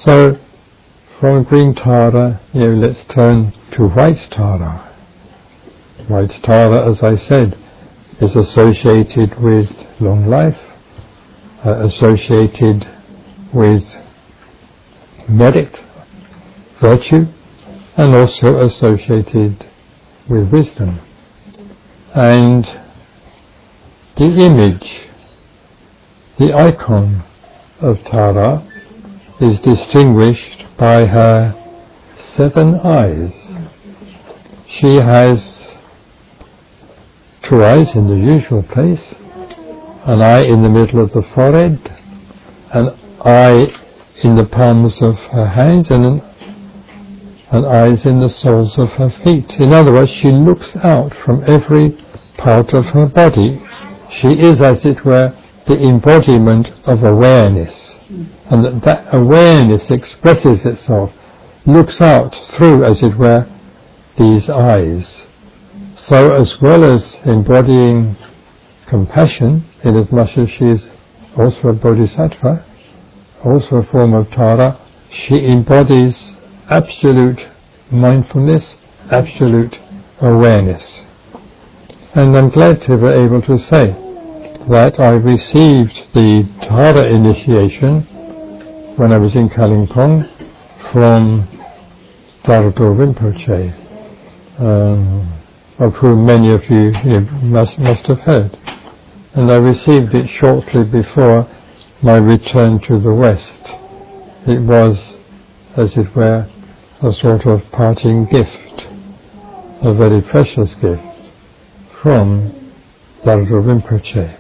So, from green Tara, let's turn to white Tara. White Tara, as I said, is associated with long life, associated with merit, virtue, and also associated with wisdom. And the image, the icon of Tara, is distinguished by her 7 eyes. She has 2 eyes in the usual place, an eye in the middle of the forehead, an eye in the palms of her hands, and an eyes in the soles of her feet. In other words, she looks out from every part of her body. She is, as it were, the embodiment of awareness, and that awareness expresses itself, looks out through, as it were, these eyes. So as well as embodying compassion, inasmuch as she is also a bodhisattva, also a form of Tara, she embodies absolute mindfulness, absolute awareness. And I'm glad to be able to say that I received the Tara initiation when I was in Kalimpong from Tharado Rinpoche, of whom many of you must have heard. And I received it shortly before my return to the West. It was, as it were, a sort of parting gift, a very precious gift from Tharado Rinpoche.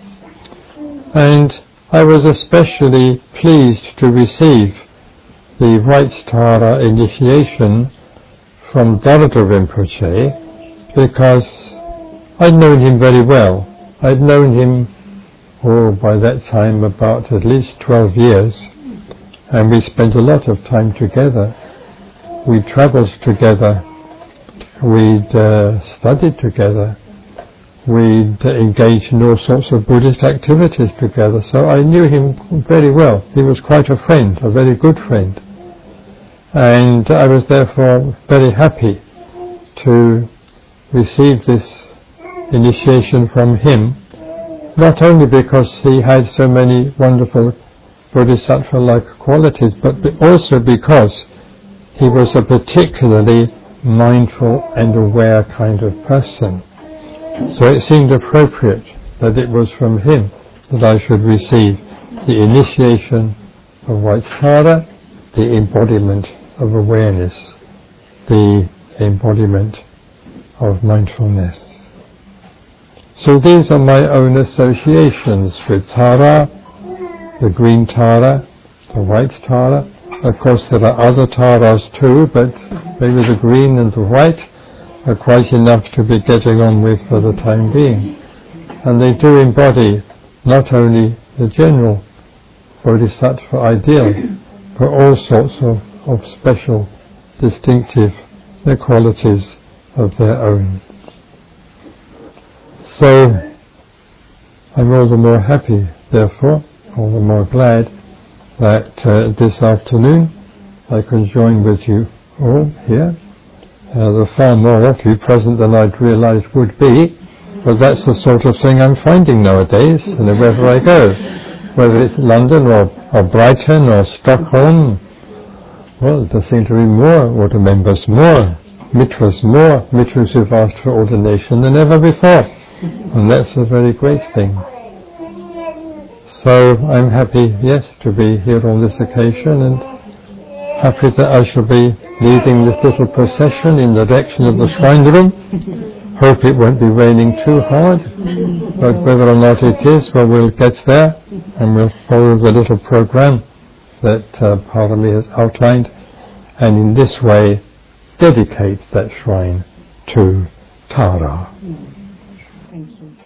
And I was especially pleased to receive the White Tara initiation from Tharado Rinpoche because I'd known him very well. I'd known him, by that time about at least 12 years, and we spent a lot of time together. We travelled together, we'd studied together, we'd engaged in all sorts of Buddhist activities together, so I knew him very well. He was quite a friend, a very good friend. And I was therefore very happy to receive this initiation from him, not only because he had so many wonderful bodhisattva-like qualities, but also because he was a particularly mindful and aware kind of person. So it seemed appropriate that it was from him that I should receive the initiation of White Tara, the embodiment of awareness, the embodiment of mindfulness. So these are my own associations with Tara, the green Tara, the white Tara. Of course there are other Taras too, but maybe the green and the white are quite enough to be getting on with for the time being. And they do embody not only the general bodhisattva ideal, but all sorts of special, distinctive qualities of their own. So, I'm all the more happy, therefore, all the more glad that this afternoon I can join with you all here. There are far more of you present than I'd realised would be, but that's the sort of thing I'm finding nowadays, and wherever I go, whether it's London or Brighton or Stockholm. Well, there seem to be more order members, more mitras who've asked for ordination than ever before, and that's a very great thing. So I'm happy, yes, to be here on this occasion, and happy that I shall be leading this little procession in the direction of the shrine room. Hope it won't be raining too hard, but whether or not it is, well, we'll get there, and we'll follow the little program that Parami has outlined, and in this way dedicate that shrine to Tara. Thank you.